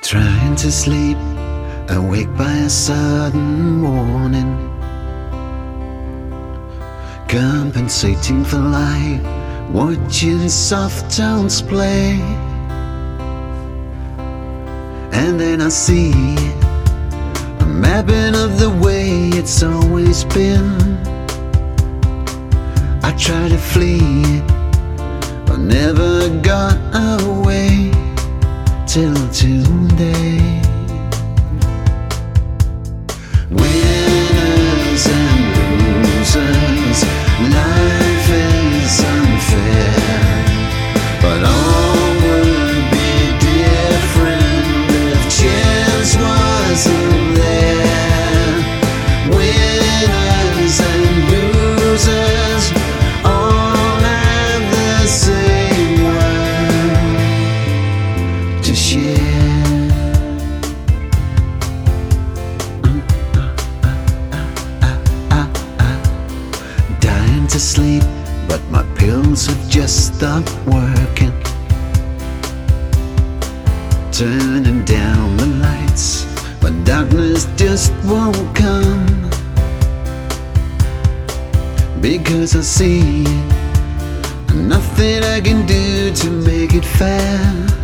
Trying to sleep, awake by a sudden warning, compensating for light, watching soft tones play. And then I see a mapping of the way it's always been. I try to flee, but never got away till today. Winners and losers, life is unfair, but all would be different if chance wasn't there. Winners and losers all have the same world to share. Dying to sleep, but my pills have just stopped working. Turning down the lights, but darkness just won't come. Because I see nothing I can do to make it fair.